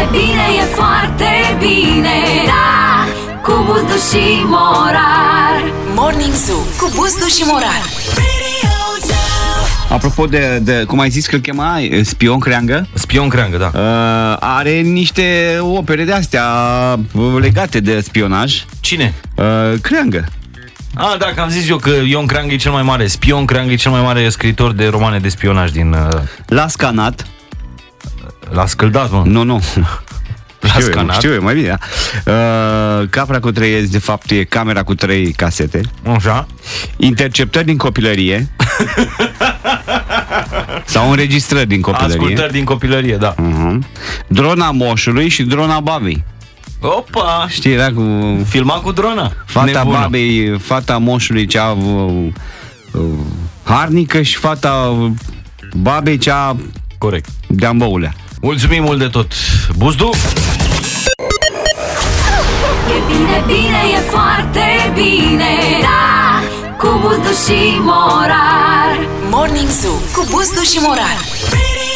bine, e foarte bine. Da, cu Buzdu și Morar. Morning Zoo cu Buzdu și Morar. Apropo de cum ai zis că îl chema, Spion Creangă? Spion Creangă, da. Are niște opere de-astea legate de spionaj. Cine? Creangă. Da, că am zis eu că Ion Creangă e cel mai mare. Spion Creangă e cel mai mare scriitor de romane de spionaj din... L-a scanat. L-a scăldat, mă. Nu. Știu eu, mai bine, da. Capra cu 3 de fapt e camera cu 3 casete. Așa. Interceptări din copilărie. Sau înregistrări din copilărie. Ascultări din copilărie, da. Drona moșului și drona babei. Opa! Știi, era cu... Filma cu drona. Fata Nebună. babei, fata moșului cea harnică și fata babei cea... Corect. de-ambăulea. Mulțumim mult de tot. Buzdu? E bine, bine, e foarte bine. Da, cu Buzdu și Morar. Morning Zoo cu Buzdu și Morar.